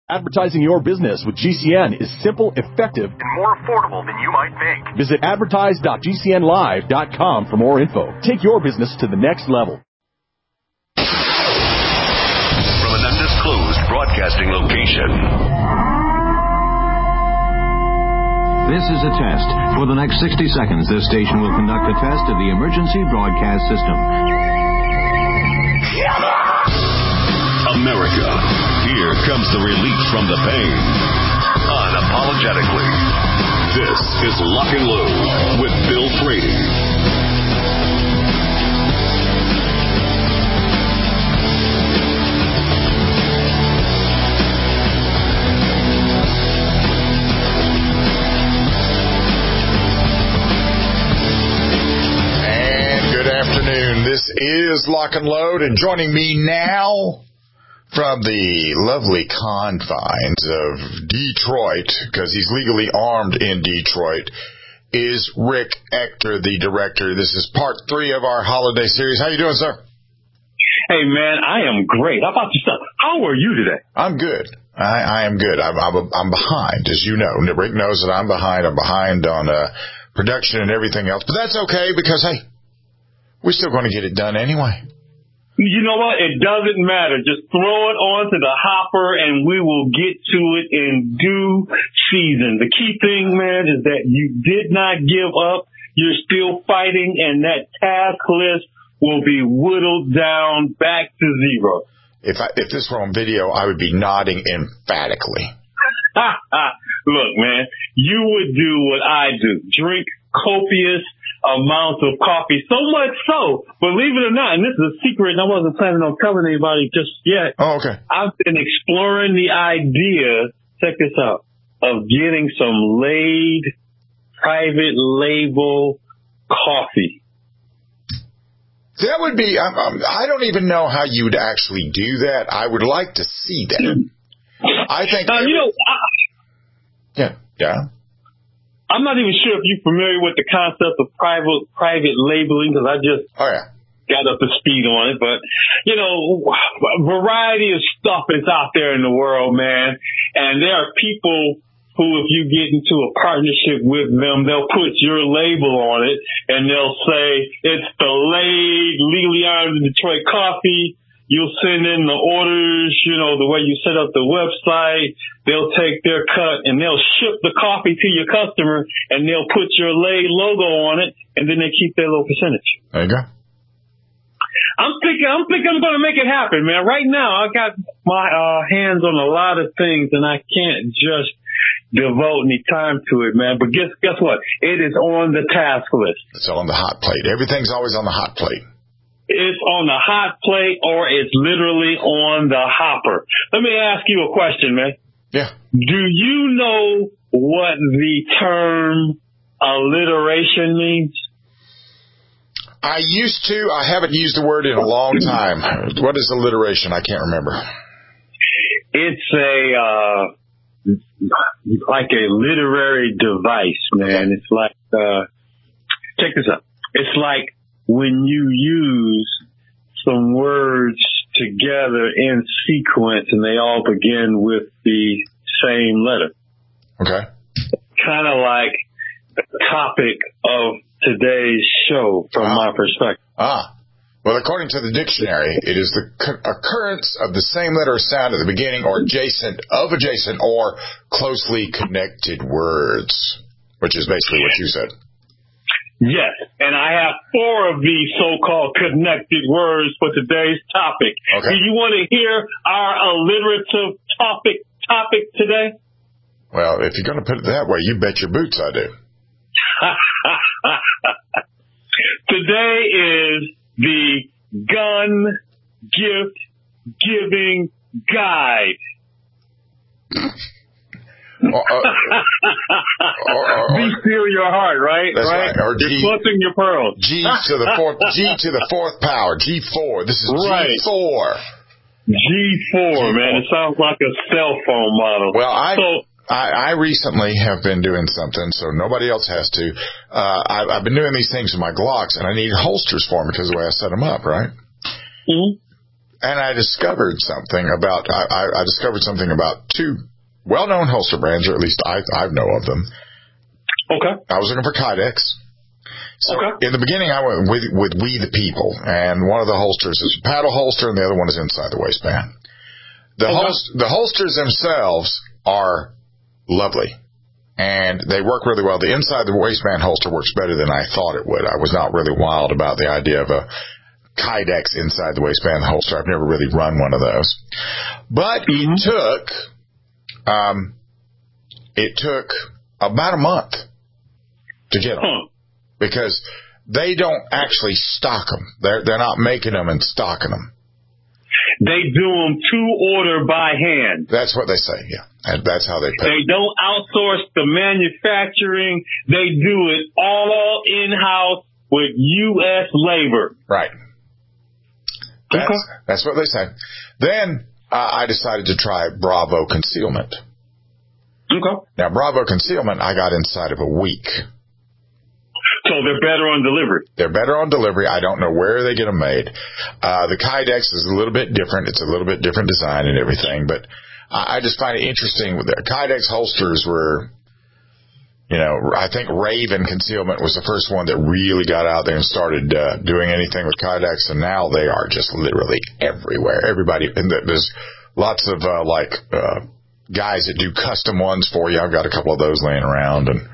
Advertising your business with GCN is simple, effective, and more affordable than you might think. Visit advertise.gcnlive.com for more info. Take your business to the next level. From an undisclosed broadcasting location. This is a test. For the next 60 seconds, this station will conduct a test of the emergency broadcast system. America, here comes the relief from the pain. Unapologetically. This is Lock and Load with Bill Frady. This is Lock and Load, and joining me now from the lovely confines of Detroit, because he's legally armed in Detroit, is Rick Ector, the director. This is part 3 of our holiday series. How you doing, sir? Hey, man, I am great. How about yourself? How are you today? I'm good. I am good. I'm behind, as you know. Rick knows that I'm behind. I'm behind on production and everything else, but that's okay because, hey, we're still going to get it done anyway. You know what? It doesn't matter. Just throw it onto the hopper and we will get to it in due season. The key thing, man, is that you did not give up. You're still fighting, and that task list will be whittled down back to 0. If this were on video, I would be nodding emphatically. Look, man, you would do what I do. Drink copious amounts of coffee, so much so, believe it or not, and this is a secret, and I wasn't planning on telling anybody just yet. Oh, okay. I've been exploring the idea, check this out, of getting some Laid private label coffee. That would be, I don't even know how you would actually do that. I would like to see that. I think... Yeah. I'm not even sure if you're familiar with the concept of private labeling, because I just got up to speed on it. But, you know, a variety of stuff is out there in the world, man. And there are people who, if you get into a partnership with them, they'll put your label on it, and they'll say, it's the Laid, legally armed Detroit coffee. You'll send in the orders, you know, the way you set up the website. They'll take their cut and they'll ship the coffee to your customer, and they'll put your Laid logo on it, and then they keep their little percentage. There you go. I'm thinking I'm going to make it happen, man. Right now, I got my hands on a lot of things, and I can't just devote any time to it, man. But guess what? It is on the task list. It's on the hot plate. Everything's always on the hot plate. It's on the hot plate, or it's literally on the hopper. Let me ask you a question, man. Yeah. Do you know what the term alliteration means? I used to. I haven't used the word in a long time. What is alliteration? I can't remember. It's like a literary device, man. It's like, check this out. It's like when you use some words together in sequence and they all begin with the same letter. Okay. Kind of like the topic of today's show from my perspective. Well, according to the dictionary, it is the occurrence of the same letter or sound at the beginning or adjacent or closely connected words, which is basically what you said. Yes, and I have 4 of these so-called connected words for today's topic. Okay. Do you want to hear our alliterative topic today? Well, if you're going to put it that way, you bet your boots I do. Today is the gun gift giving guide. Be still your heart, right? That's right. Or You're clutching your pearls. G to the fourth power. G4. This is right. G4. G4, man. It sounds like a cell phone model. Well, I recently have been doing something, so nobody else has to. I've been doing these things with my Glocks, and I need holsters for them because of the way I set them up, right? Mm-hmm. And I discovered something about two well-known holster brands, or at least I know of them. Okay. I was looking for Kydex. So okay. In the beginning, I went with We the People, and one of the holsters is a paddle holster, and the other one is inside the waistband. The holsters themselves are lovely, and they work really well. The inside the waistband holster works better than I thought it would. I was not really wild about the idea of a Kydex inside the waistband holster. I've never really run one of those. But it took about a month to get them because they don't actually stock them. They're not making them and stocking them. They do them to order by hand. That's what they say, yeah. And that's how they pay. They don't outsource the manufacturing. They do it all in-house with U.S. labor. Right. That's what they say. Then I decided to try Bravo Concealment. Okay. Now, Bravo Concealment, I got inside of a week. So they're better on delivery. They're better on delivery. I don't know where they get them made. The Kydex is a little bit different. It's a little bit different design and everything, but I just find it interesting. The Kydex holsters were, I think Raven Concealment was the first one that really got out there and started doing anything with Kydex, and now they are just literally everywhere. Everybody, and there's lots of guys that do custom ones for you. I've got a couple of those laying around, and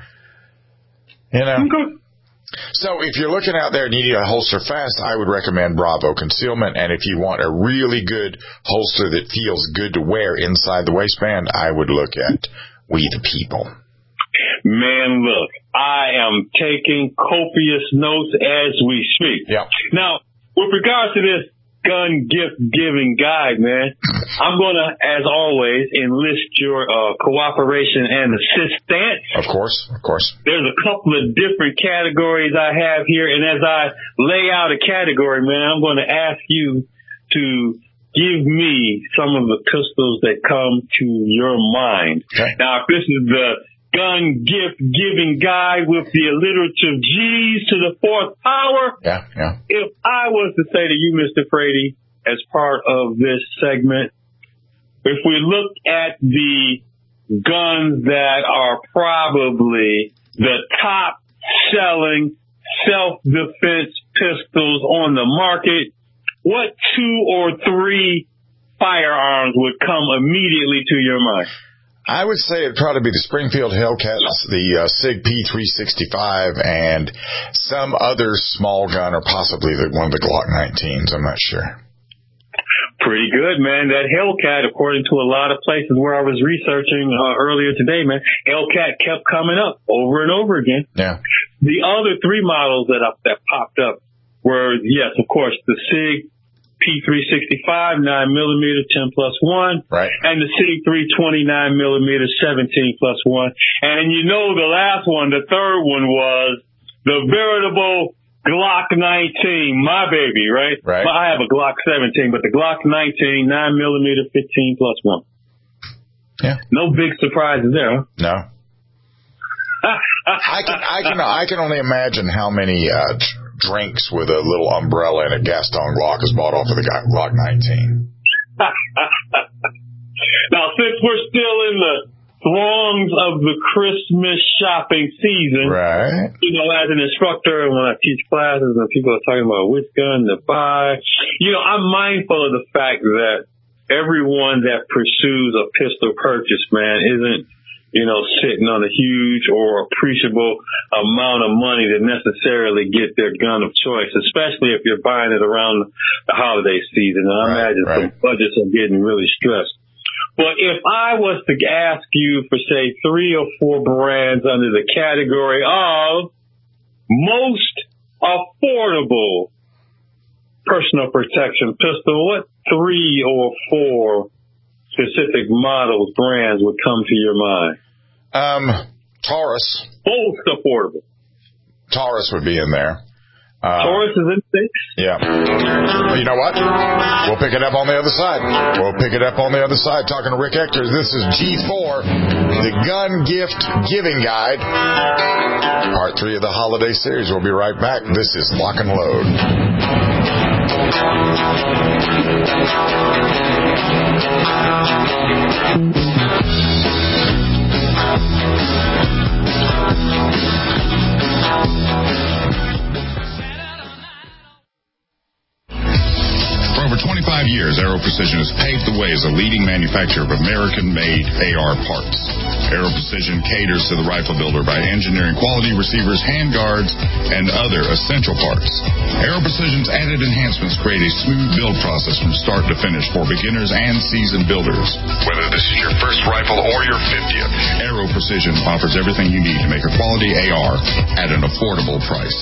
Okay. So if you're looking out there and you need a holster fast, I would recommend Bravo Concealment. And if you want a really good holster that feels good to wear inside the waistband, I would look at We the People. Man, look, I am taking copious notes as we speak. Yeah. Now, with regards to this gun gift giving guide, man, I'm going to, as always, enlist your cooperation and assistance. Of course. There's a couple of different categories I have here, and as I lay out a category, man, I'm going to ask you to give me some of the pistols that come to your mind. Okay. Now, if this is the gun gift giving guide with the alliterative G's to the fourth power. Yeah. If I was to say to you, Mr. Frady, as part of this segment, if we look at the guns that are probably the top selling self-defense pistols on the market, what 2 or 3 firearms would come immediately to your mind? I would say it'd probably be the Springfield Hellcat, the SIG P365, and some other small gun, or possibly one of the Glock 19s. I'm not sure. Pretty good, man. That Hellcat, according to a lot of places where I was researching earlier today, man, Hellcat kept coming up over and over again. Yeah. The other 3 models that popped up were, yes, of course, the SIG P365 9mm 10+1, right, and the SIG 320 9mm 17+1, and the last one, the third one, was the veritable Glock 19, my baby, right? Right. I have a Glock 17, but the Glock 19 9mm 15+1. Yeah. No big surprises there, huh? No. I can only imagine how many drinks with a little umbrella and a Gaston Glock is bought off of the Glock 19. Now, since we're still in the throngs of the Christmas shopping season, right? As an instructor, and when I teach classes and people are talking about which gun to buy, I'm mindful of the fact that everyone that pursues a pistol purchase, man, isn't sitting on a huge or appreciable amount of money to necessarily get their gun of choice, especially if you're buying it around the holiday season. And I imagine some budgets are getting really stressed. But if I was to ask you for, say, 3 or 4 brands under the category of most affordable personal protection pistol, what 3 or 4 specific models, brands would come to your mind? Taurus. Both affordable. Taurus would be in there. Taurus is in 6? Yeah. You know what? We'll pick it up on the other side. Talking to Rick Ector. This is G4, the Gun Gift Giving Guide, Part 3 of the holiday series. We'll be right back. This is Lock and Load. For over 25 years, Aero Precision has paved the way as a leading manufacturer of American-made AR parts. Aero Precision caters to the rifle builder by engineering quality receivers, handguards, and other essential parts. Aero Precision's added enhancements create a smooth build process from start to finish for beginners and seasoned builders. Whether this is your first rifle or your 50th, Aero Precision offers everything you need to make a quality AR at an affordable price.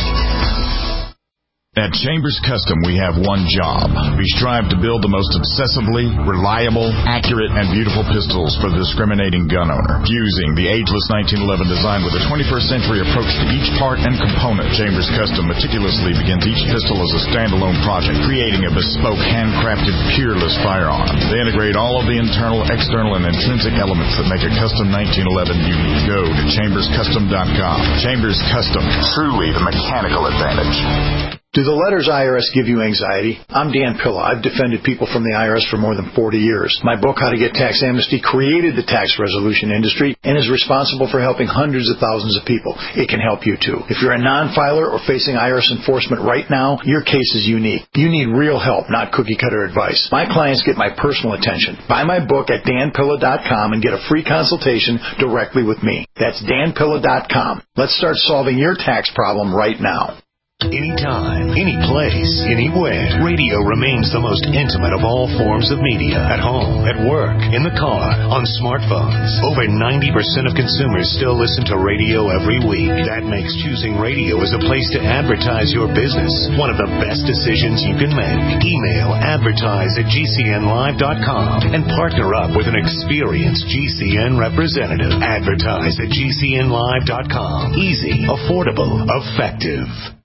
At Chambers Custom, we have one job. We strive to build the most obsessively reliable, accurate, and beautiful pistols for the discriminating gun owner. Fusing the ageless 1911 design with a 21st century approach to each part and component, Chambers Custom meticulously begins each pistol as a standalone project, creating a bespoke, handcrafted, peerless firearm. They integrate all of the internal, external, and intrinsic elements that make a custom 1911 unique. Go to chamberscustom.com. Chambers Custom, truly the mechanical advantage. Do the letters IRS give you anxiety? I'm Dan Pilla. I've defended people from the IRS for more than 40 years. My book, How to Get Tax Amnesty, created the tax resolution industry and is responsible for helping hundreds of thousands of people. It can help you, too. If you're a non-filer or facing IRS enforcement right now, your case is unique. You need real help, not cookie-cutter advice. My clients get my personal attention. Buy my book at danpilla.com and get a free consultation directly with me. That's danpilla.com. Let's start solving your tax problem right now. Anytime, any place, anywhere, radio remains the most intimate of all forms of media. At home, at work, in the car, on smartphones. Over 90% of consumers still listen to radio every week. That makes choosing radio as a place to advertise your business one of the best decisions you can make. Email advertise@gcnlive.com and partner up with an experienced GCN representative. Advertise at gcnlive.com. Easy, affordable, effective.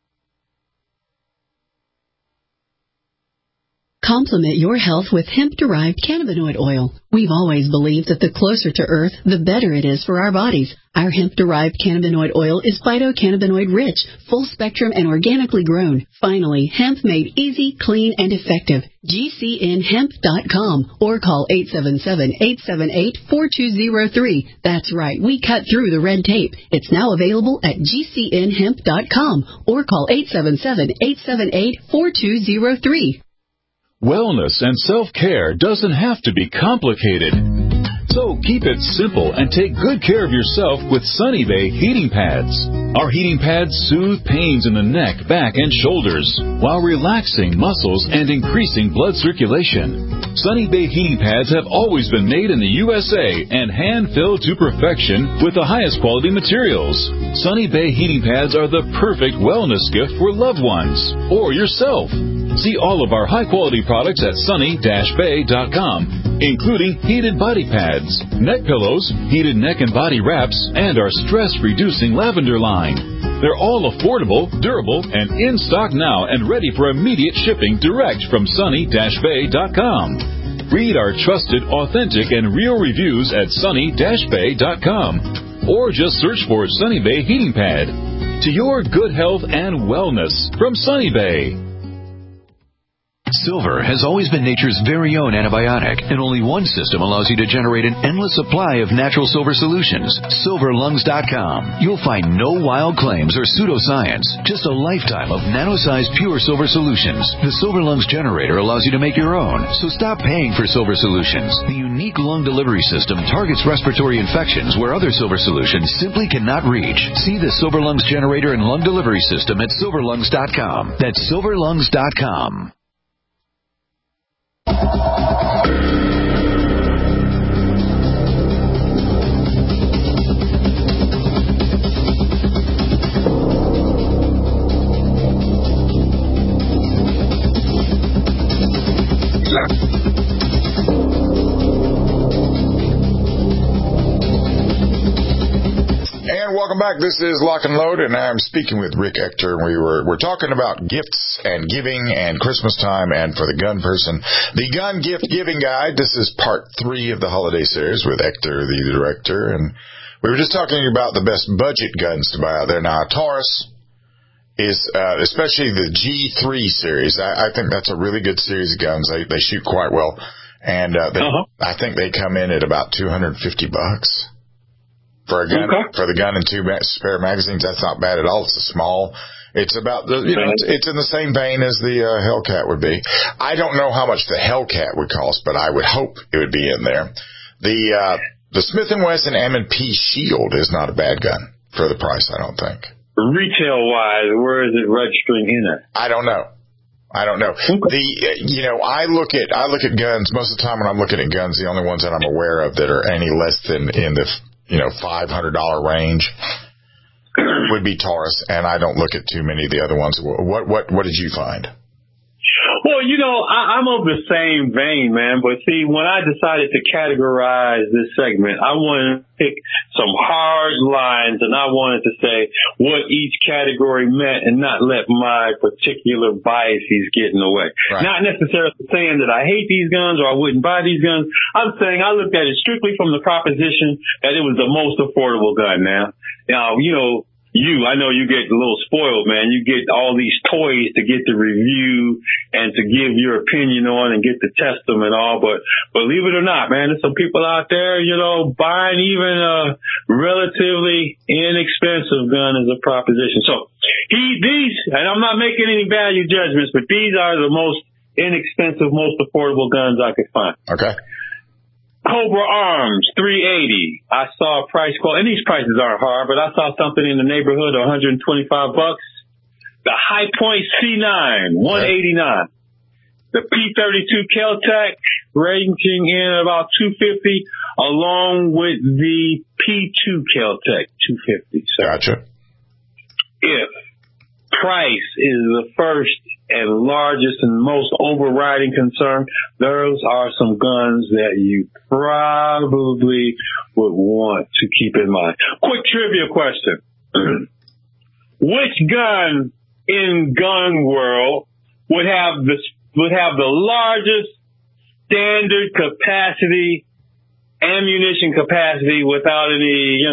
Complement your health with hemp-derived cannabinoid oil. We've always believed that the closer to Earth, the better it is for our bodies. Our hemp-derived cannabinoid oil is phytocannabinoid-rich, full-spectrum, and organically grown. Finally, hemp made easy, clean, and effective. GCNhemp.com or call 877-878-4203. That's right, we cut through the red tape. It's now available at GCNhemp.com or call 877-878-4203. Wellness and self-care doesn't have to be complicated. So keep it simple and take good care of yourself with Sunny Bay heating pads. Our heating pads soothe pains in the neck, back, and shoulders while relaxing muscles and increasing blood circulation. Sunny Bay heating pads have always been made in the USA and hand-filled to perfection with the highest quality materials. Sunny Bay heating pads are the perfect wellness gift for loved ones or yourself. See all of our high-quality products at sunny-bay.com, including heated body pads, neck pillows, heated neck and body wraps, and our stress-reducing lavender line. They're all affordable, durable, and in stock now and ready for immediate shipping direct from sunny-bay.com. Read our trusted, authentic, and real reviews at sunny-bay.com, or just search for Sunny Bay Heating Pad. To your good health and wellness from Sunny Bay. Silver has always been nature's very own antibiotic, and only one system allows you to generate an endless supply of natural silver solutions. SilverLungs.com. You'll find no wild claims or pseudoscience, just a lifetime of nano-sized pure silver solutions. The Silver Lungs generator allows you to make your own, so stop paying for silver solutions. The unique lung delivery system targets respiratory infections where other silver solutions simply cannot reach. See the Silver Lungs generator and lung delivery system at SilverLungs.com. That's SilverLungs.com. And welcome back. This is Lock and Load, and I'm speaking with Rick Ector. We're talking about gifts and giving and Christmas time, and for the gun person, the gun gift giving guide. This is part 3 of the holiday series with Ector, the director, and we were just talking about the best budget guns to buy out there. Now, a Taurus is especially the G3 series. I think that's a really good series of guns. They shoot quite well, and I think they come in at about $250 for a gun. Okay. For the gun and 2 spare magazines. That's not bad at all. It's a small. It's about it's in the same vein as the Hellcat would be. I don't know how much the Hellcat would cost, but I would hope it would be in there. The Smith & Wesson M&P Shield is not a bad gun for the price. I don't think. Retail-wise, where is it registering in at? I don't know. I look at guns most of the time when I'm looking at guns. The only ones that I'm aware of that are any less than in the $500 range would be Taurus, and I don't look at too many of the other ones. What did you find? Well, I'm of the same vein, man. But see, when I decided to categorize this segment, I wanted to pick some hard lines, and I wanted to say what each category meant and not let my particular biases get in the way. Right. Not necessarily saying that I hate these guns or I wouldn't buy these guns. I'm saying I looked at it strictly from the proposition that it was the most affordable gun now. Now, I know you get a little spoiled, man. You get all these toys to get the review and to give your opinion on and get to test them and all. But believe it or not, man, there's some people out there, buying even a relatively inexpensive gun as a proposition. So these, and I'm not making any value judgments, but these are the most inexpensive, most affordable guns I could find. Okay. Cobra Arms, $380. I saw a price quote, and these prices aren't hard, but I saw something in the neighborhood of $125. The High Point C9, $189. The P32 Kel-Tec, ranging in about $250, along with the P2 Kel-Tec, $250. So gotcha. If price is the first and largest and most overriding concern, those are some guns that you probably would want to keep in mind. Quick trivia question. Which gun in gun world would have the largest standard capacity, ammunition capacity without any,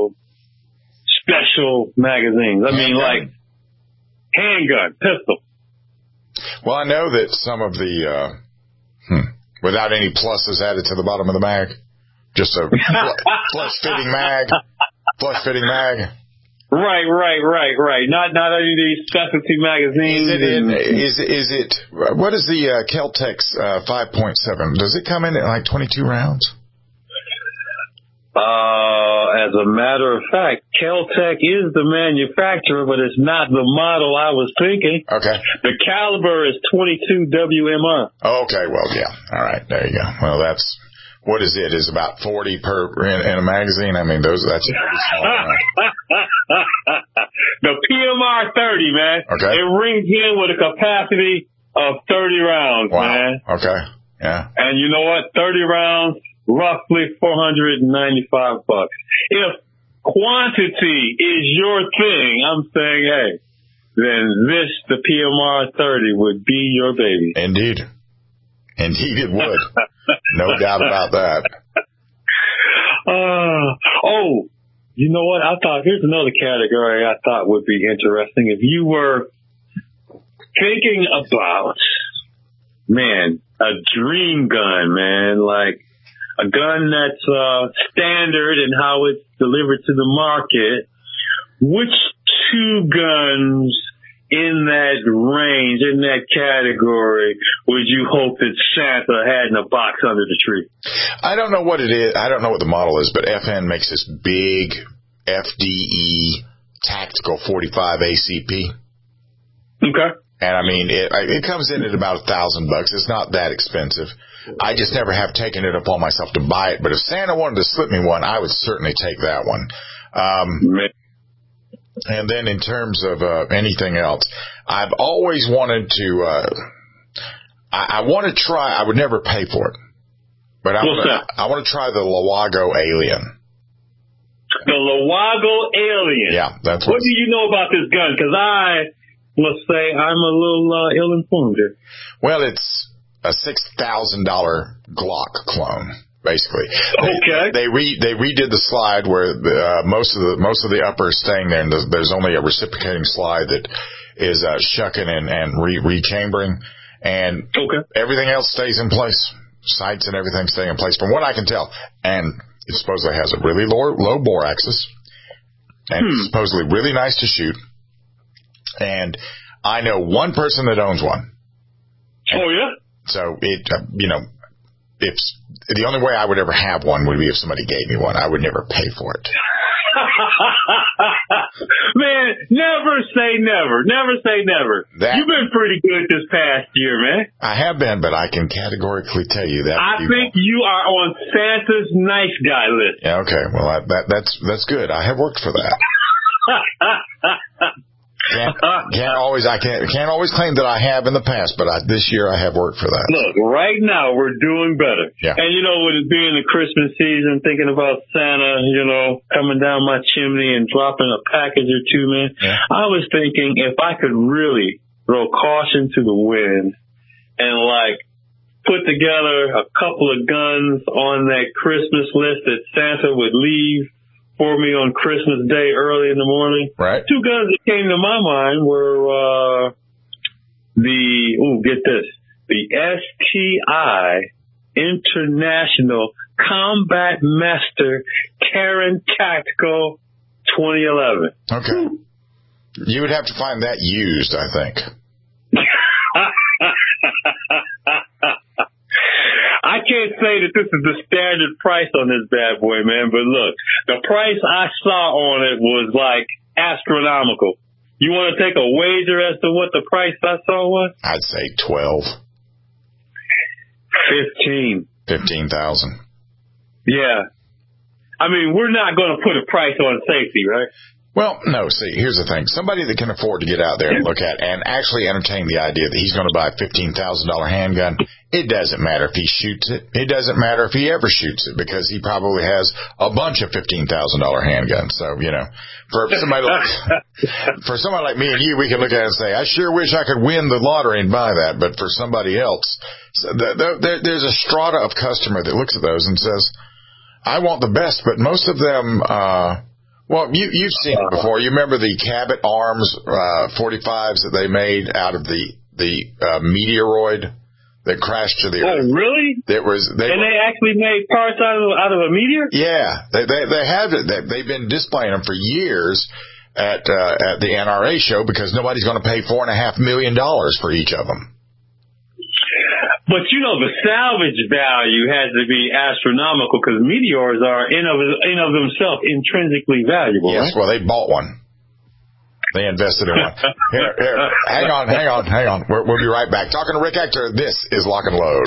special magazines? I mean, like handgun, pistol. Well, I know that some of the, without any pluses added to the bottom of the mag, just a flush-fitting mag. Right. Not any of these specialty magazines. Is it? What is the Kel-Tec's 5.7? Does it come in at like 22 rounds? As a matter of fact, Kel-Tec is the manufacturer, but it's not the model I was thinking. Okay. The caliber is 22 WMR. Okay, well, yeah. All right, there you go. Well, what is it? Is about 40 in a magazine? I mean, that's pretty small. The PMR 30, man. Okay. It rings in with a capacity of 30 rounds, wow. Man. Okay, yeah. And you know what? 30 rounds. Roughly $495. If quantity is your thing, I'm saying, hey, then the PMR 30 would be your baby. Indeed it would. No doubt about that. You know what? Here's another category I thought would be interesting. If you were thinking about, man, a dream gun, man, like a gun that's standard in how it's delivered to the market, which two guns in that range, in that category, would you hope that Santa had in a box under the tree? I don't know what it is. I don't know what the model is, but FN makes this big FDE Tactical 45 ACP. Okay. And I mean, it comes in at about $1,000. It's not that expensive. I just never have taken it upon myself to buy it. But if Santa wanted to slip me one, I would certainly take that one. And then in terms of anything else, I've always wanted to. I want to try. I would never pay for it, but I want to try the Lawago Alien. The Lawago Alien. Yeah, that's what do you know about this gun? Because let's say I'm a little ill-informed here. Well, it's a $6,000 Glock clone. basically. Okay. They redid the slide where most of the upper is staying there, and there's only a reciprocating slide that is shucking and rechambering, and everything else stays in place. Sights and everything stay in place, from what I can tell. And it supposedly has a really low bore axis, and it's supposedly really nice to shoot. And I know one person that owns one. Oh yeah. So it, if the only way I would ever have one would be if somebody gave me one. I would never pay for it. Man, never say never. Never say never. You've been pretty good this past year, man. I have been, but I can categorically tell you that. I think you are on Santa's nice guy list. Yeah, okay. Well, that's good. I have worked for that. Can't always claim that I have in the past, but this year I have worked for that. Look, right now we're doing better. Yeah. And with it being the Christmas season, thinking about Santa, coming down my chimney and dropping a package or two, man. Yeah. I was thinking if I could really throw caution to the wind and put together a couple of guns on that Christmas list that Santa would leave for me on Christmas Day early in the morning. Right. Two guns that came to my mind were get this, the STI International Combat Master Terran Tactical 2011. Okay. You would have to find that used, I think. I can't say that this is the standard price on this bad boy, man, but look, the price I saw on it was astronomical. You want to take a wager as to what the price I saw was? I'd say 12. 15. 15,000. Yeah. I mean, we're not going to put a price on safety, right? Well, no, see, here's the thing. Somebody that can afford to get out there and look at and actually entertain the idea that he's going to buy a $15,000 handgun, it doesn't matter if he shoots it. It doesn't matter if he ever shoots it, because he probably has a bunch of $15,000 handguns. So, for somebody like me and you, we can look at it and say, I sure wish I could win the lottery and buy that. But for somebody else, there's a strata of customer that looks at those and says, I want the best, but most of them, well, you've seen it before. You remember the Cabot Arms 45s that they made out of the meteoroid that crashed to the earth? Oh, really? They actually made parts out of a meteor? Yeah, they have it. They've been displaying them for years at the NRA show, because nobody's going to pay $4.5 million for each of them. But the salvage value has to be astronomical, because meteors are in of themselves intrinsically valuable. Yes, right? Well, they bought one. They invested in one. Here. Hang on. We'll be right back. Talking to Rick Ector, this is Lock and Load.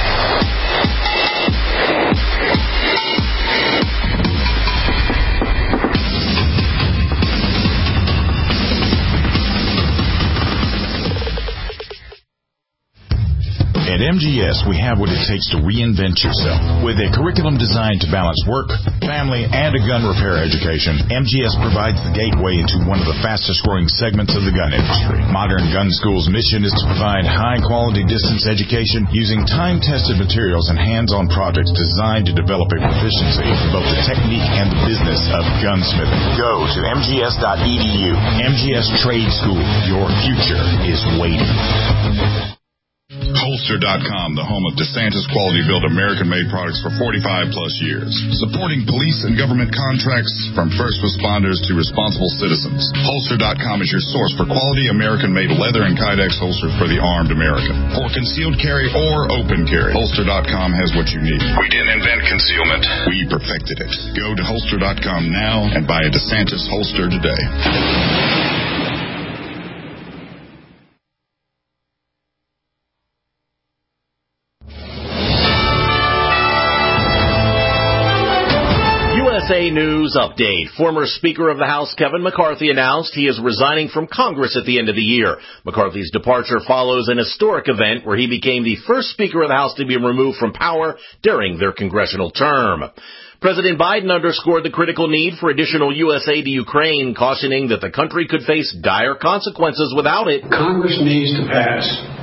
At MGS, we have what it takes to reinvent yourself. With a curriculum designed to balance work, family, and a gun repair education, MGS provides the gateway into one of the fastest-growing segments of the gun industry. Modern Gun School's mission is to provide high-quality distance education using time-tested materials and hands-on projects designed to develop a proficiency in both the technique and the business of gunsmithing. Go to mgs.edu. MGS Trade School. Your future is waiting. Holster.com, the home of DeSantis Quality Built American-made products for 45-plus years. Supporting police and government contracts from first responders to responsible citizens. Holster.com is your source for quality American-made leather and Kydex holsters for the armed American. For concealed carry or open carry, Holster.com has what you need. We didn't invent concealment. We perfected it. Go to Holster.com now and buy a DeSantis holster today. USA News Update. Former Speaker of the House Kevin McCarthy announced he is resigning from Congress at the end of the year. McCarthy's departure follows an historic event where he became the first Speaker of the House to be removed from power during their congressional term. President Biden underscored the critical need for additional U.S. aid to Ukraine, cautioning that the country could face dire consequences without it. Congress needs to pass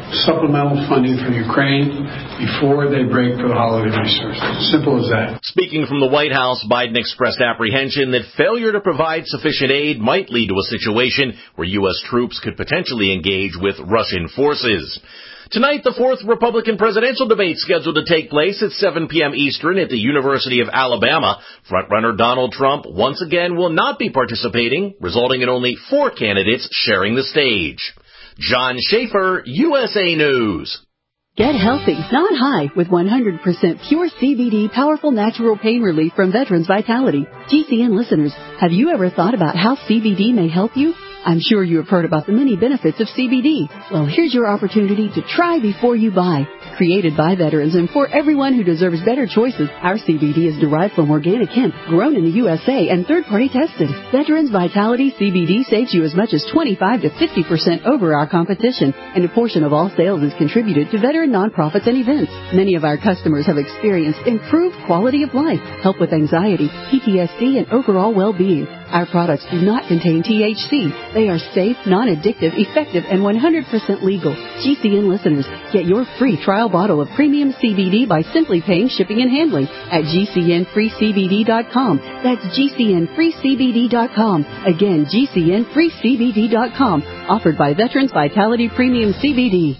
supplemental funding for Ukraine before they break for the holiday resources. Simple as that. Speaking from the White House, Biden expressed apprehension that failure to provide sufficient aid might lead to a situation where U.S. troops could potentially engage with Russian forces. Tonight, the fourth Republican presidential debate scheduled to take place at 7 p.m. Eastern at the University of Alabama. Frontrunner Donald Trump once again will not be participating, resulting in only 4 candidates sharing the stage. John Schaefer, USA News. Get healthy, not high, with 100% pure CBD powerful natural pain relief from Veterans Vitality. GCN listeners, have you ever thought about how CBD may help you? I'm sure you have heard about the many benefits of CBD. Well, here's your opportunity to try before you buy. Created by veterans and for everyone who deserves better choices, our CBD is derived from organic hemp, grown in the USA and third-party tested. Veterans Vitality CBD saves you as much as 25 to 50% over our competition, and a portion of all sales is contributed to veteran nonprofits and events. Many of our customers have experienced improved quality of life, help with anxiety, PTSD, and overall well-being. Our products do not contain THC. They are safe, non-addictive, effective, and 100% legal. GCN listeners, get your free trial bottle of premium CBD by simply paying shipping and handling at GCNFreeCBD.com. That's GCNFreeCBD.com. Again, GCNFreeCBD.com. Offered by Veterans Vitality Premium CBD.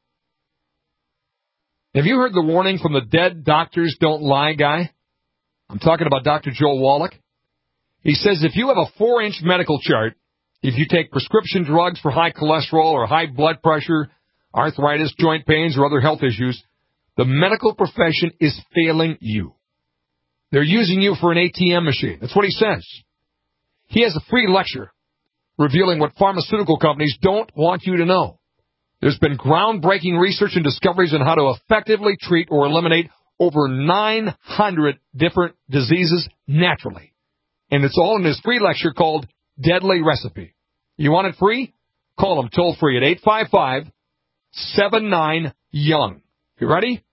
Have you heard the warning from the Dead Doctors Don't Lie guy? I'm talking about Dr. Joel Wallach. He says if you have a 4-inch medical chart, if you take prescription drugs for high cholesterol or high blood pressure, arthritis, joint pains, or other health issues, the medical profession is failing you. They're using you for an ATM machine. That's what he says. He has a free lecture revealing what pharmaceutical companies don't want you to know. There's been groundbreaking research and discoveries on how to effectively treat or eliminate over 900 different diseases naturally. And it's all in his free lecture called Deadly Recipe. You want it free? Call him toll-free at 855-79-YOUNG. You ready?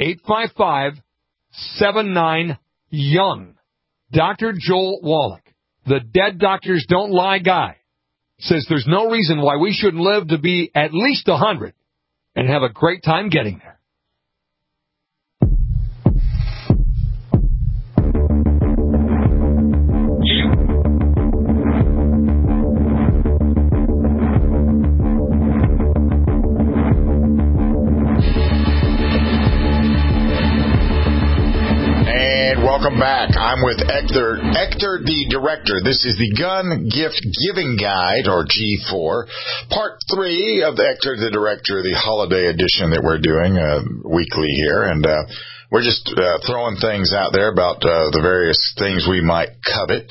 855-79-YOUNG. Dr. Joel Wallach, the Dead Doctors Don't Lie guy, says there's no reason why we shouldn't live to be at least 100 and have a great time getting there. Welcome back. I'm with Ector the Director. This is the Gun Gift Giving Guide, or G4, Part 3 of the Ector the Director, the holiday edition that we're doing weekly here. And we're just throwing things out there about the various things we might covet.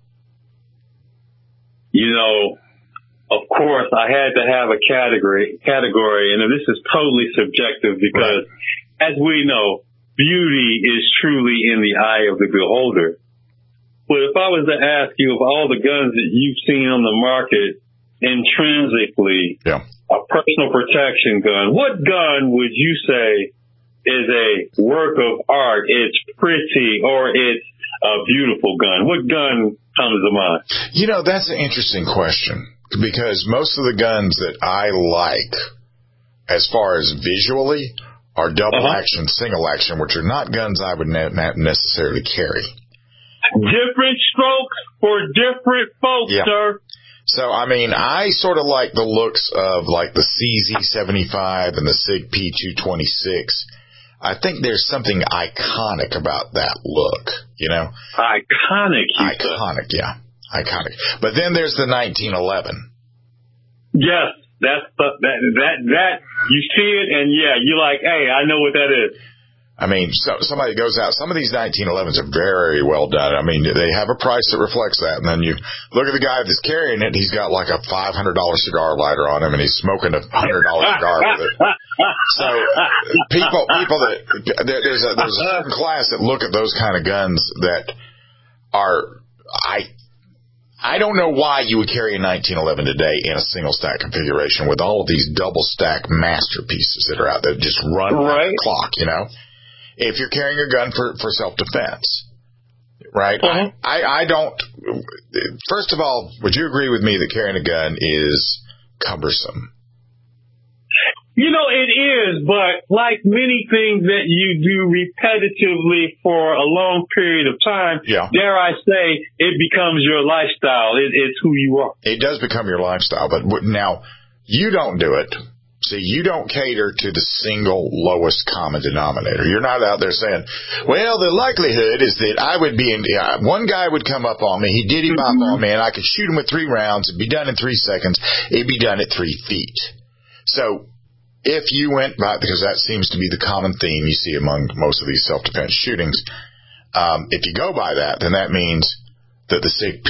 You know, of course, I had to have a category, and this is totally subjective because, as we know, beauty is truly in the eye of the beholder. But if I was to ask you, of all the guns that you've seen on the market, intrinsically, a personal protection gun, what gun would you say is a work of art? It's pretty, or it's a beautiful gun? What gun comes to mind? You know, that's an interesting question, because most of the guns that I like, as far as visually, are double action, single action, which are not guns I would not necessarily carry. Different strokes for different folks, sir. So, I mean, I sort of like the looks of like the CZ75 and the SIG P226. I think there's something iconic about that look, you know? Iconic, yeah. Iconic. But then there's the 1911. Yes. That you see it, and you're like, hey, I know what that is. I mean, so somebody goes out. Some of these 1911s are very well done. I mean, they have a price that reflects that. And then you look at the guy that's carrying it. He's got like a $500 cigar lighter on him, and he's smoking a $100 cigar with it. So people that there's a certain class that look at those kind of guns that are I don't know why you would carry a 1911 today in a single stack configuration with all of these double stack masterpieces that are out there just run around the clock, you know? If you're carrying a gun for self-defense, right? I don't. First of all, would you agree with me that carrying a gun is cumbersome? You know, it is, but like many things that you do repetitively for a long period of time, dare I say, it becomes your lifestyle. It's who you are. It does become your lifestyle, but now you don't do it. See, you don't cater to the single lowest common denominator. You're not out there saying, well, the likelihood is that I would be in, one guy would come up on me, he'd diddy bop on me, and I could shoot him with 3 rounds, it'd be done in 3 seconds, it'd be done at 3 feet. So, if you went by, because that seems to be the common theme you see among most of these self-defense shootings, if you go by that, then that means that the SIG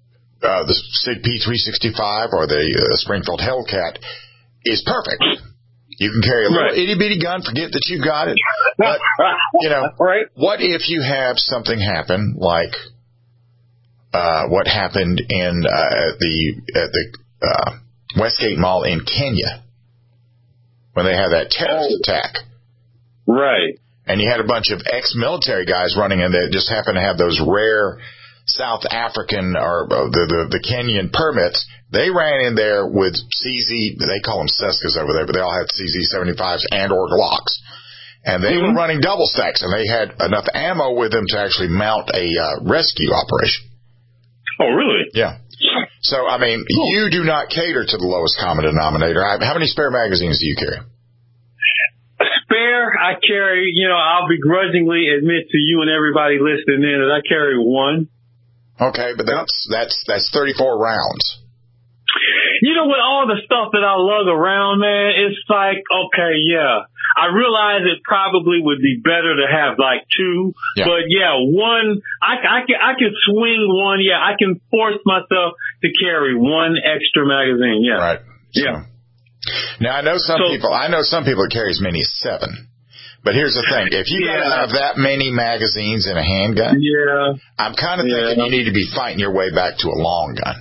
P365 or the Springfield Hellcat is perfect. You can carry a little itty-bitty gun, forget that you got it. But, you know, what if you have something happen like what happened in at the Westgate Mall in Kenya? When they had that terrorist attack. Right. And you had a bunch of ex-military guys running in that just happened to have those rare South African or the Kenyan permits. They ran in there with CZ, they call them Cescas over there, but they all had CZ-75s and or Glocks. And they were running double stacks, and they had enough ammo with them to actually mount a rescue operation. Oh, really? Yeah. So, I mean, you do not cater to the lowest common denominator. How many spare magazines do you carry? Spare, I carry, you know, I'll begrudgingly admit to you and everybody listening in that I carry 1. Okay, but that's 34 rounds. You know, with all the stuff that I lug around, man, it's like, okay, yeah. I realize it probably would be better to have like 2, but 1, I can swing 1. Yeah, I can force myself to carry 1 extra magazine. Yeah. Right. So, now I know some people that carry as many as 7. But here's the thing. If you have that many magazines in a handgun, I'm kind of thinking you need to be fighting your way back to a long gun.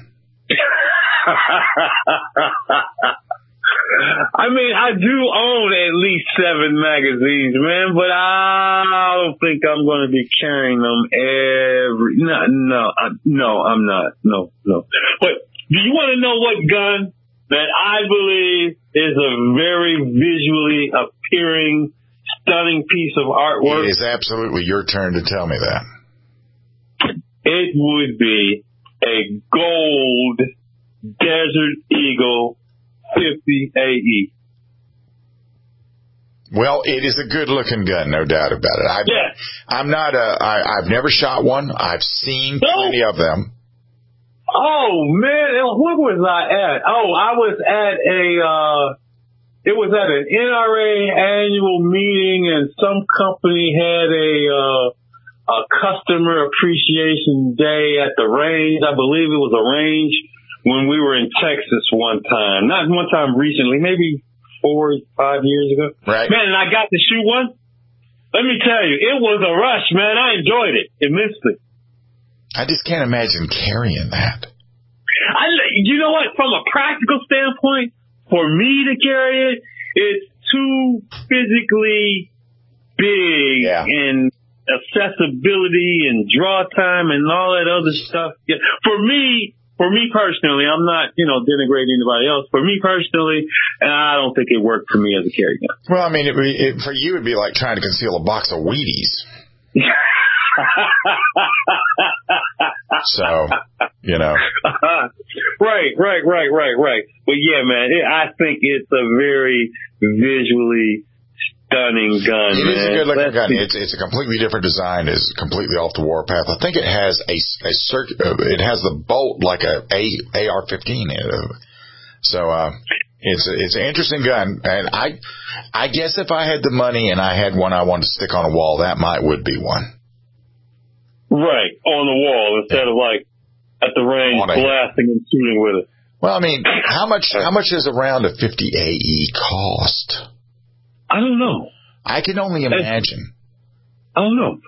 I mean, I do own at least 7 magazines, man, but I don't think I'm going to be carrying them every. No, I'm not. No. But do you want to know what gun that I believe is a very visually appealing, stunning piece of artwork? It is absolutely your turn to tell me that. It would be a gold Desert Eagle 50 AE. Well, it is a good-looking gun, no doubt about it. I've never shot one. I've seen plenty of them. Oh man, what was I at? Oh, I was at it was at an NRA annual meeting, and some company had a customer appreciation day at the range. I believe it was a range when we were in Texas one time. Not one time recently, maybe 4 or 5 years ago. Right. Man, and I got to shoot one. Let me tell you, it was a rush, man. I enjoyed it immensely. I just can't imagine carrying that. You know what? From a practical standpoint, for me to carry it, it's too physically big and accessibility and draw time and all that other stuff. Yeah. For me personally, I'm not, denigrating anybody else. For me personally, I don't think it worked for me as a carry gun. Well, I mean, for you, it'd be like trying to conceal a box of Wheaties. So, Right. But yeah, man, I think it's a very visually stunning gun. It is a good looking gun. It's a completely different design. It's completely off the warpath. I think it has it has the bolt like a AR-15 in it. So, it's an interesting gun. And I guess if I had the money and I had one I wanted to stick on a wall, that would be one. Right, on the wall instead of like at the range blasting and shooting with it. Well, I mean, how much does a round of 50 AE cost? I don't know. I can only imagine. I don't know.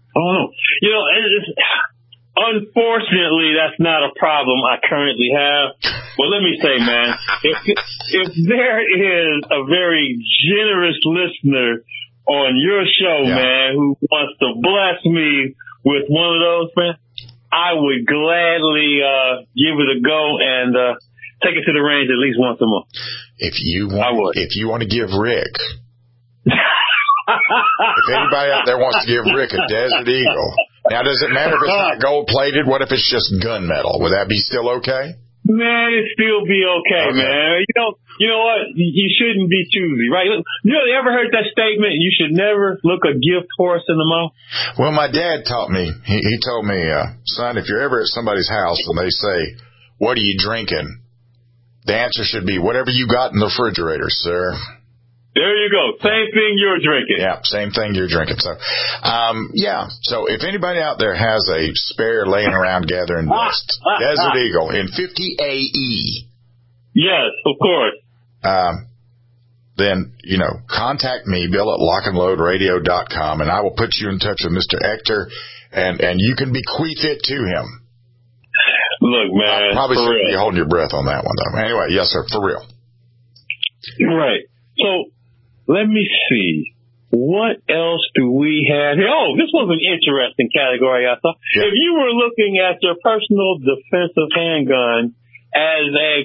Unfortunately, that's not a problem I currently have. Well, let me say, man, if there is a very generous listener on your show, man, who wants to bless me with one of those, man, I would gladly give it a go. And take it to the range at least once a month. If you want to give Rick, if anybody out there wants to give Rick a Desert Eagle, now does it matter if it's not gold plated? What if it's just gunmetal? Would that be still okay? Man, it'd still be okay, man. You know what? You shouldn't be choosy, right? You ever heard that statement? You should never look a gift horse in the mouth. Well, my dad taught me. He told me, son, if you're ever at somebody's house and they say, "What are you drinking?" the answer should be, "Whatever you got in the refrigerator, sir." There you go. Same thing you're drinking. Yeah, same thing you're drinking. So, So if anybody out there has a spare laying around gathering dust, Desert Eagle in 50 AE. Yes, of course. Then, contact me, Bill at lockandloadradio.com, and I will put you in touch with Mr. Ector, and you can bequeath it to him. Look, man. I probably shouldn't be holding your breath on that one, though. Anyway, yes, sir, for real. Right. So, let me see. What else do we have here? Oh, this was an interesting category, I thought. Yeah. If you were looking at your personal defensive handgun as a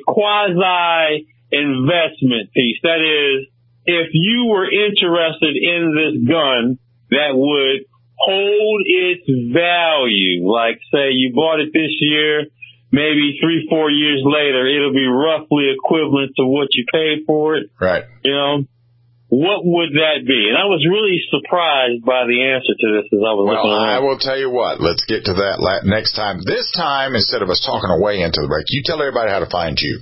quasi-investment piece, that is, if you were interested in this gun that would hold its value, like, say, you bought it this year, maybe 3-4 years later, it'll be roughly equivalent to what you paid for it. Right. What would that be? And I was really surprised by the answer to this as I was looking around. I will tell you what. Let's get to that next time. This time, instead of us talking away into the break, you tell everybody how to find you.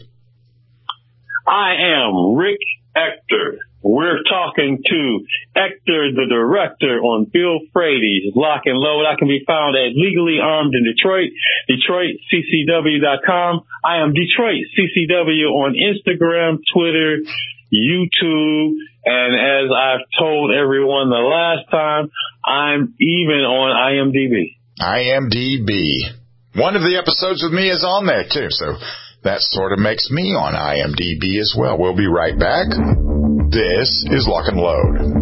I am Rick Ector. We're talking to Ector, the director, on Bill Frady's Lock and Load. I can be found at Legally Armed in Detroit, DetroitCCW.com. I am Detroit CCW on Instagram, Twitter, YouTube, and as I've told everyone the last time, I'm even on IMDb. IMDb. One of the episodes with me is on there, too, so that sort of makes me on IMDb as well. We'll be right back. This is Lock and Load.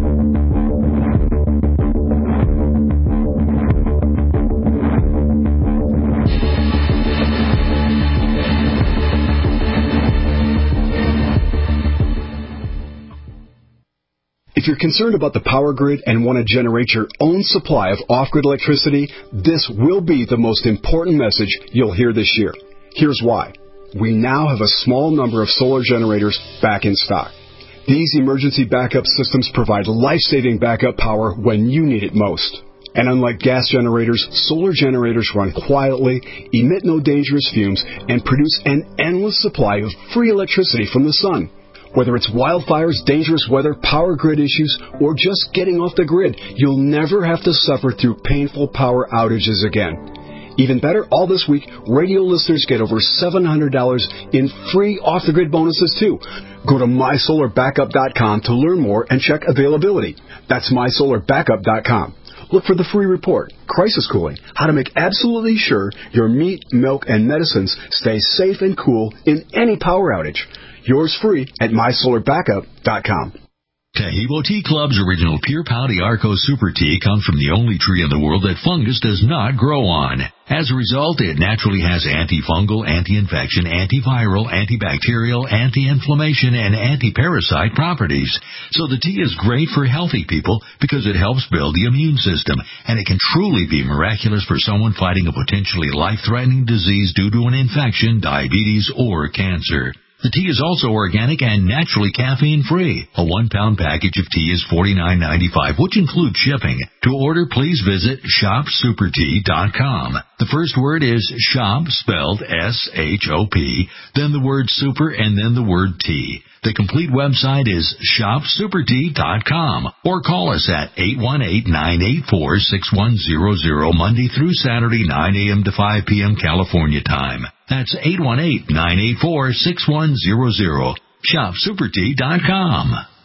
If you're concerned about the power grid and want to generate your own supply of off-grid electricity, this will be the most important message you'll hear this year. Here's why. We now have a small number of solar generators back in stock. These emergency backup systems provide life-saving backup power when you need it most. And unlike gas generators, solar generators run quietly, emit no dangerous fumes, and produce an endless supply of free electricity from the sun. Whether it's wildfires, dangerous weather, power grid issues, or just getting off the grid, you'll never have to suffer through painful power outages again. Even better, all this week, radio listeners get over $700 in free off-the-grid bonuses, too. Go to MySolarBackup.com to learn more and check availability. That's MySolarBackup.com. Look for the free report, Crisis Cooling, how to make absolutely sure your meat, milk, and medicines stay safe and cool in any power outage. Yours free at MySolarBackup.com. Taheebo Tea Club's original Pure Pouty Arco Super Tea comes from the only tree in the world that fungus does not grow on. As a result, it naturally has antifungal, anti-infection, antiviral, antibacterial, anti-inflammation, and anti-parasite properties. So the tea is great for healthy people because it helps build the immune system, and it can truly be miraculous for someone fighting a potentially life-threatening disease due to an infection, diabetes, or cancer. The tea is also organic and naturally caffeine-free. A 1-pound package of tea is $49.95, which includes shipping. To order, please visit shopsupertea.com. The first word is shop, spelled S-H-O-P, then the word super, and then the word tea. The complete website is shopsupertea.com, or call us at 818-984-6100, Monday through Saturday, 9 a.m. to 5 p.m. California time. That's 818-984-6100. ShopSuperTea.com.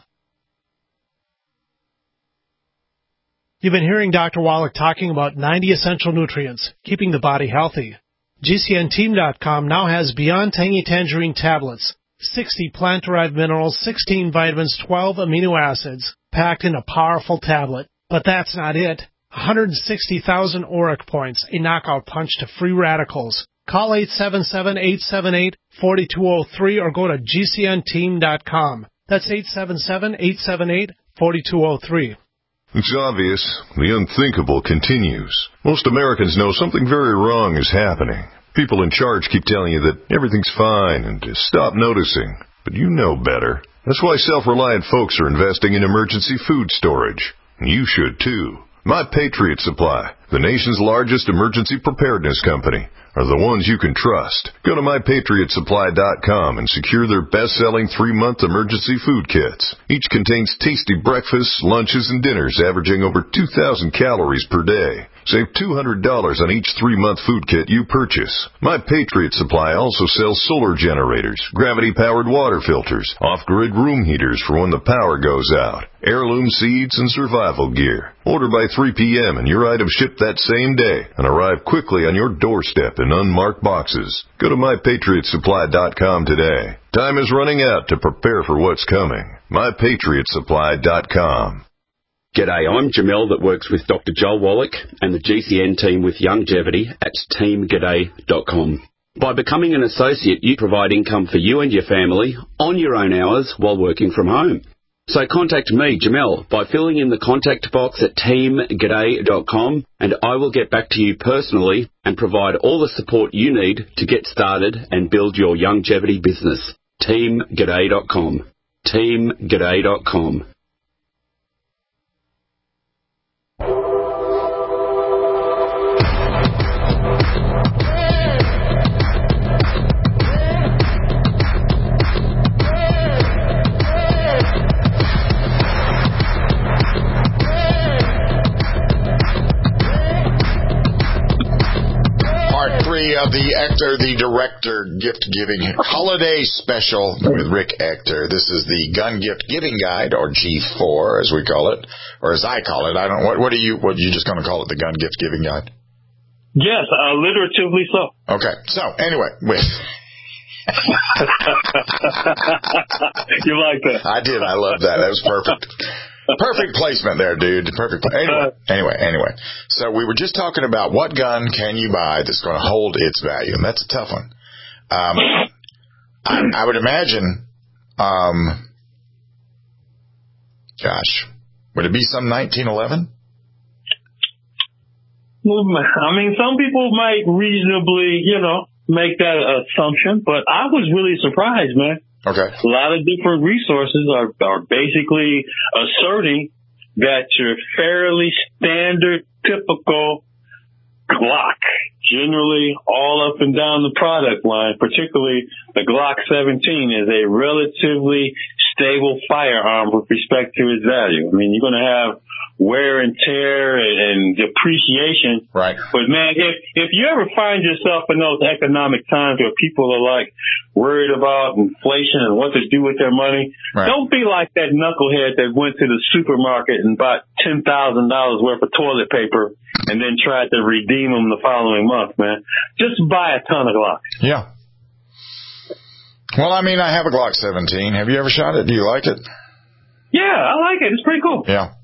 You've been hearing Dr. Wallach talking about 90 essential nutrients, keeping the body healthy. GCNteam.com now has Beyond Tangy Tangerine tablets, 60 plant-derived minerals, 16 vitamins, 12 amino acids, packed in a powerful tablet. But that's not it. 160,000 auric points, a knockout punch to free radicals. Call 877-878-4203 or go to GCNteam.com. That's 877-878-4203. It's obvious. The unthinkable continues. Most Americans know something very wrong is happening. People in charge keep telling you that everything's fine and to stop noticing. But you know better. That's why self-reliant folks are investing in emergency food storage. You should too. My Patriot Supply, the nation's largest emergency preparedness company, are the ones you can trust. Go to MyPatriotSupply.com and secure their best-selling 3-month emergency food kits. Each contains tasty breakfasts, lunches, and dinners averaging over 2,000 calories per day. Save $200 on each 3-month food kit you purchase. My Patriot Supply also sells solar generators, gravity-powered water filters, off-grid room heaters for when the power goes out, heirloom seeds, and survival gear. Order by 3 p.m. and your items ship that same day and arrive quickly on your doorstep in unmarked boxes. Go to MyPatriotSupply.com today. Time is running out to prepare for what's coming. MyPatriotSupply.com. G'day, I'm Jamel that works with Dr. Joel Wallach and the GCN team with Longevity at teamg'day.com. By becoming an associate, you provide income for you and your family on your own hours while working from home. So contact me, Jamel, by filling in the contact box at teamg'day.com, and I will get back to you personally and provide all the support you need to get started and build your longevity business. teamg'day.com. teamg'day.com. Of the Ector, the Director Gift Giving Holiday Special with Rick Ector. This is the Gun Gift Giving Guide, or G4 as we call it, or as I call it. I don't. What are you just going to call it? The Gun Gift Giving Guide? Yes, alliteratively so. Okay. So anyway, you like that? I did. I love that. That was perfect. Perfect placement there, dude. Perfect. Anyway. So we were just talking about what gun can you buy that's going to hold its value, and that's a tough one. I would imagine, would it be some 1911? I mean, some people might reasonably, make that assumption, but I was really surprised, man. Okay. A lot of different resources are basically asserting that your fairly standard, typical Glock, generally all up and down the product line, particularly the Glock 17, is a relatively stable firearm with respect to its value. I mean, you're going to have wear and tear and depreciation. Right. But man, if you ever find yourself in those economic times where people are like worried about inflation and what to do with their money, right, don't be like that knucklehead that went to the supermarket and bought $10,000 worth of toilet paper and then tried to redeem them the following month, man. Just buy a ton of Glocks. Yeah. Well, I mean, I have a Glock 17. Have you ever shot it? Do you like it? Yeah, I like it. It's pretty cool. Yeah.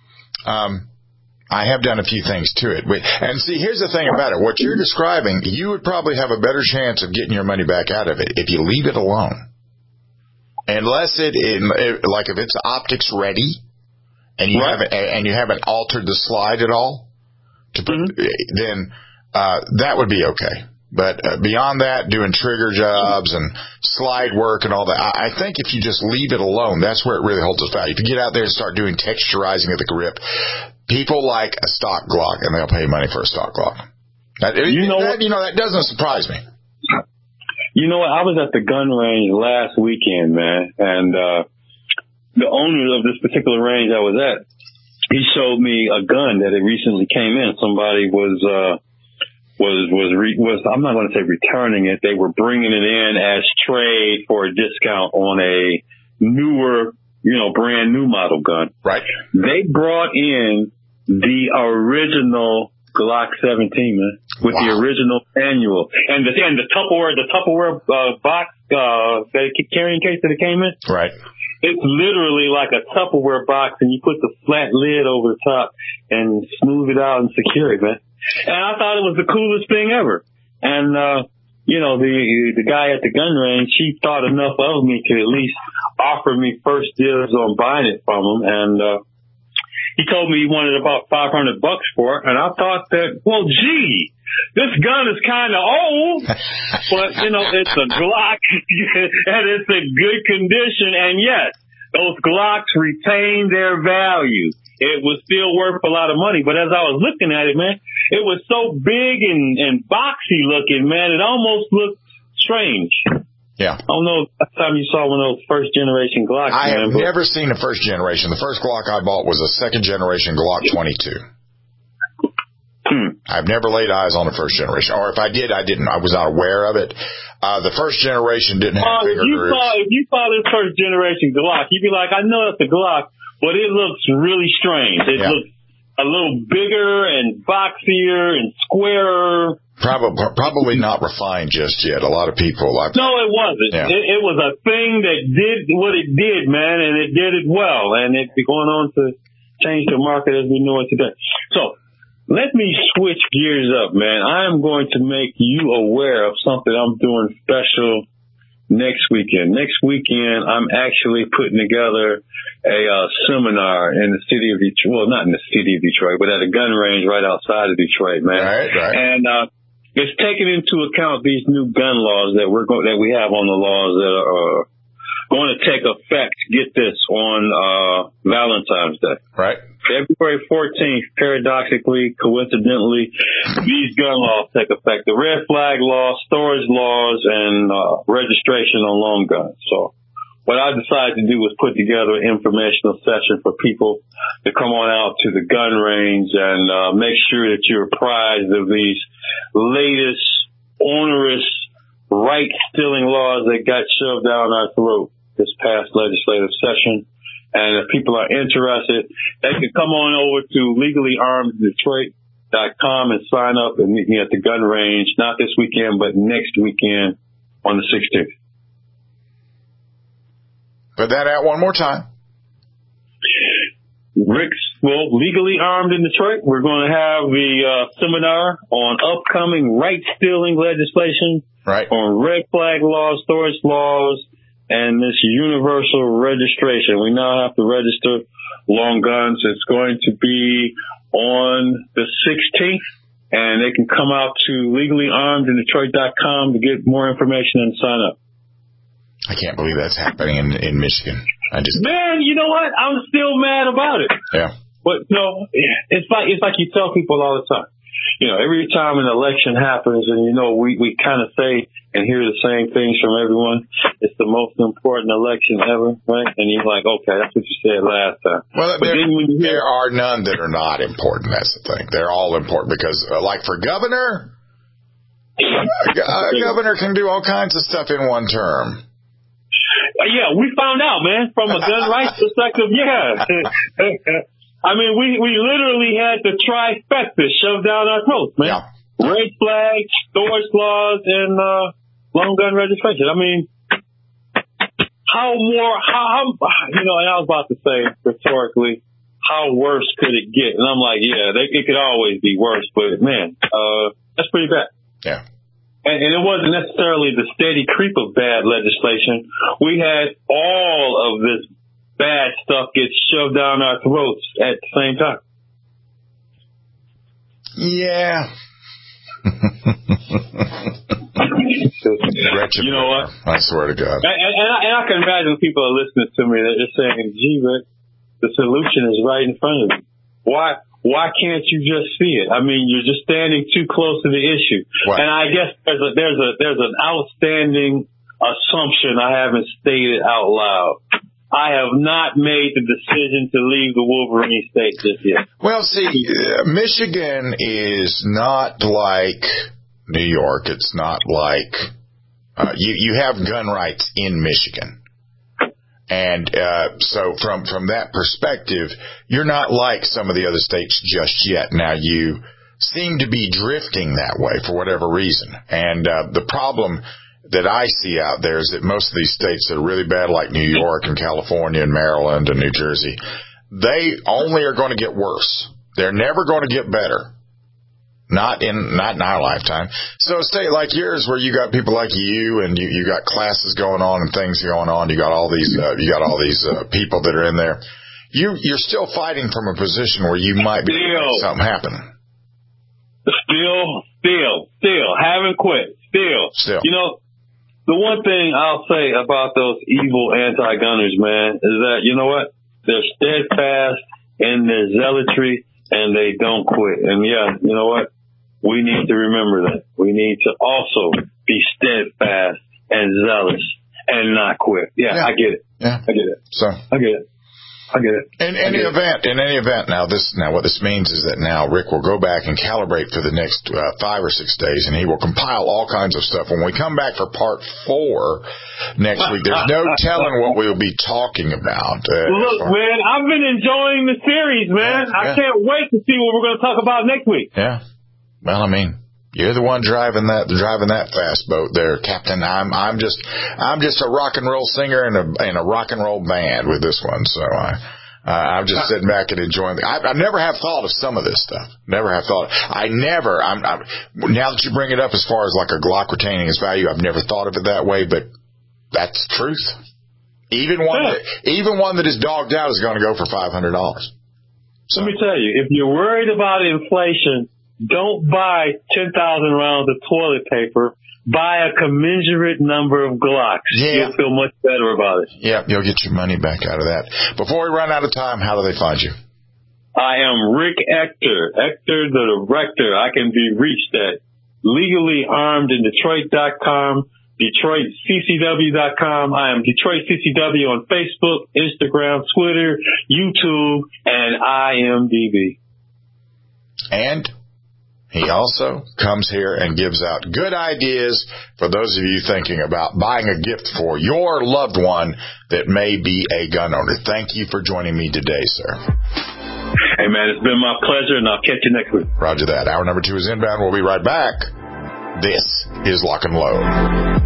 I have done a few things to it. And see, here's the thing about it. What you're describing, you would probably have a better chance of getting your money back out of it if you leave it alone. Unless if it's optics ready and you haven't altered the slide at all, then that would be okay. But beyond that, doing trigger jobs and slide work and all that, I think if you just leave it alone, that's where it really holds its value. If you get out there and start doing texturizing of the grip, people like a stock Glock, and they'll pay money for a stock Glock. That doesn't surprise me. You know what? I was at the gun range last weekend, man, and the owner of this particular range I was at, he showed me a gun that had recently came in. Somebody was I'm not going to say returning it. They were bringing it in as trade for a discount on a newer, brand new model gun. Right. They brought in the original Glock 17, man, with the original manual and the Tupperware box, the carrying case that it came in. Right. It's literally like a Tupperware box, and you put the flat lid over the top and smooth it out and secure it, man. And I thought it was the coolest thing ever. And, the guy at the gun range, he thought enough of me to at least offer me first dibs on buying it from him. And, he told me he wanted about $500 for it. And I thought that, well, gee, this gun is kind of old, but, it's a Glock and it's in good condition. And yes, those Glocks retain their value. It was still worth a lot of money. But as I was looking at it, man, it was so big and boxy looking, man. It almost looked strange. Yeah. I don't know last time you saw one of those first generation Glocks. I have never seen a first generation. The first Glock I bought was a second generation Glock 22. I've never laid eyes on the first generation. Or if I did, I didn't. I was not aware of it. The first generation didn't have finger grooves. If you saw this first generation Glock, you'd be like, I know it's a Glock, but it looks really strange. It looks a little bigger and boxier and squarer. Probably not refined just yet. A lot of people like. No, it wasn't. Yeah. It was a thing that did what it did, man, and it did it well, and it's going on to change the market as we know it today. So let me switch gears up, man. I am going to make you aware of something I'm doing special next weekend. Next weekend, I'm actually putting together a seminar in the city of Detroit. Well, not in the city of Detroit, but at a gun range right outside of Detroit, man. Right. And it's taking into account these new gun laws that we have on the laws that are going to take effect. Get this on Valentine's Day. Right. February 14th, paradoxically, coincidentally, these gun laws take effect. The red flag laws, storage laws, and registration on long guns. So what I decided to do was put together an informational session for people to come on out to the gun range and make sure that you're apprised of these latest onerous right-stealing laws that got shoved down our throat this past legislative session. And if people are interested, they can come on over to legallyarmeddetroit.com and sign up and meet me at the gun range, not this weekend, but next weekend on the 16th. Put that out one more time. Legally Armed in Detroit, we're going to have the seminar on upcoming right-stealing legislation, on red flag laws, storage laws, and this universal registration. We now have to register long guns. It's going to be on the 16th, and they can come out to legallyarmedindetroit.com to get more information and sign up. I can't believe that's happening in Michigan. Man, you know what? I'm still mad about it. Yeah. But it's like you tell people all the time. Every time an election happens, and we kind of say and hear the same things from everyone. It's the most important election ever, right? And you're like, okay, that's what you said last time. Well, there are none that are not important. That's the thing. They're all important because, like for governor, a governor can do all kinds of stuff in one term. Yeah, we found out, man, from a gun rights perspective. Yeah. I mean, we literally had the trifecta shoved down our throats, man. Yeah. Red flags, storage laws, and long gun registration. I mean, how and I was about to say rhetorically, how worse could it get? And I'm like, yeah, it could always be worse, but man, that's pretty bad. Yeah. And it wasn't necessarily the steady creep of bad legislation. We had all of this bad stuff get shoved down our throats at the same time. Yeah. You know what? I swear to God. And I can imagine people are listening to me. They're saying, gee, Rick, the solution is right in front of you. Why can't you just see it? I mean, you're just standing too close to the issue. What? And I guess there's an outstanding assumption I haven't stated out loud. I have not made the decision to leave the Wolverine state just yet. Well, see, Michigan is not like New York. It's not like you have gun rights in Michigan. And so from that perspective, you're not like some of the other states just yet. Now, you seem to be drifting that way for whatever reason. And the problem that I see out there is that most of these states that are really bad, like New York and California and Maryland and New Jersey, they only are going to get worse. They're never going to get better. Not in our lifetime. So say like yours, where you got people like you, and you got classes going on and things going on. You got all these people that are in there. You're still fighting from a position where you might be making something happen. Still haven't quit. Still. You know, the one thing I'll say about those evil anti-gunners, man, is that, you know what? They're steadfast in their zealotry, and they don't quit. And yeah, you know what? We need to remember that. We need to also be steadfast and zealous and not quit. Yeah. I get it. Yeah. I get it. So I get it. In any event, now what this means is that now Rick will go back and calibrate for the next 5 or 6 days, and he will compile all kinds of stuff. When we come back for part 4 next week, there's no telling what we'll be talking about. Look, man, I've been enjoying the series, man. I can't wait to see what we're going to talk about next week. Yeah. Well, I mean, you're the one driving that fast boat there, Captain. I'm just a rock and roll singer in a rock and roll band with this one. So I'm just sitting back and enjoying I never have thought of some of this stuff. Never have thought. Now that you bring it up as far as like a Glock retaining its value, I've never thought of it that way, but that's the truth. Even one that is dogged out is going to go for $500. So. Let me tell you, if you're worried about inflation, don't buy 10,000 rounds of toilet paper. Buy a commensurate number of Glocks. Yeah. You'll feel much better about it. Yeah, you'll get your money back out of that. Before we run out of time, how do they find you? I am Rick Ector the Director. I can be reached at legallyarmedindetroit.com, DetroitCCW.com. I am Detroit CCW on Facebook, Instagram, Twitter, YouTube, and IMDb. And he also comes here and gives out good ideas for those of you thinking about buying a gift for your loved one that may be a gun owner. Thank you for joining me today, sir. Hey, man, it's been my pleasure, and I'll catch you next week. Roger that. Hour number 2 is inbound. We'll be right back. This is Lock and Load.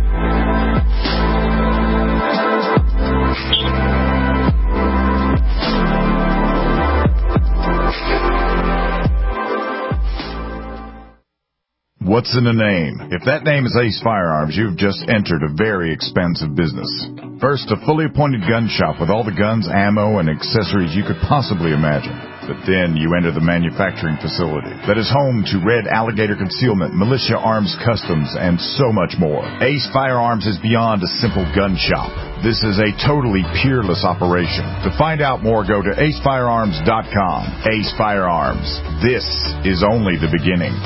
What's in a name? If that name is Ace Firearms, you've just entered a very expensive business. First, a fully appointed gun shop with all the guns, ammo, and accessories you could possibly imagine. But then you enter the manufacturing facility that is home to Red Alligator Concealment, Militia Arms Customs, and so much more. Ace Firearms is beyond a simple gun shop. This is a totally peerless operation. To find out more, go to acefirearms.com. Ace Firearms. This is only the beginning.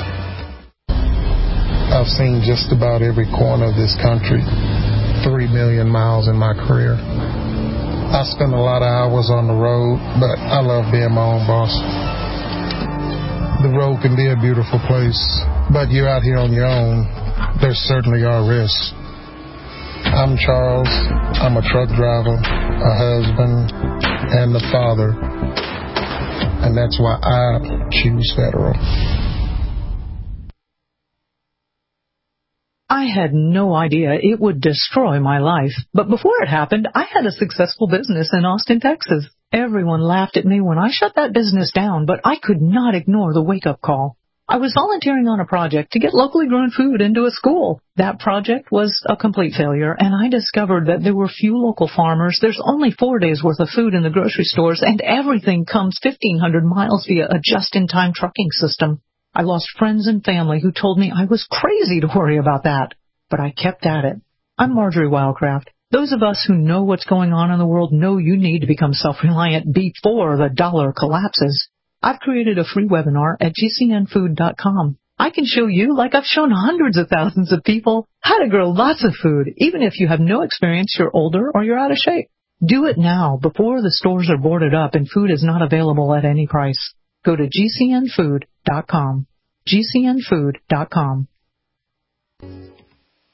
I've seen just about every corner of this country, 3 million miles in my career. I spend a lot of hours on the road, but I love being my own boss. The road can be a beautiful place, but you're out here on your own, there certainly are risks. I'm Charles. I'm a truck driver, a husband, and a father, and that's why I choose Federal. I had no idea it would destroy my life. But before it happened, I had a successful business in Austin, Texas. Everyone laughed at me when I shut that business down, but I could not ignore the wake-up call. I was volunteering on a project to get locally grown food into a school. That project was a complete failure, and I discovered that there were few local farmers. There's only 4 days' worth of food in the grocery stores, and everything comes 1,500 miles via a just-in-time trucking system. I lost friends and family who told me I was crazy to worry about that, but I kept at it. I'm Marjorie Wildcraft. Those of us who know what's going on in the world know you need to become self-reliant before the dollar collapses. I've created a free webinar at GCNfood.com. I can show you, like I've shown hundreds of thousands of people, how to grow lots of food, even if you have no experience, you're older, or you're out of shape. Do it now, before the stores are boarded up and food is not available at any price. Go to GCNfood.com. GCNfood.com.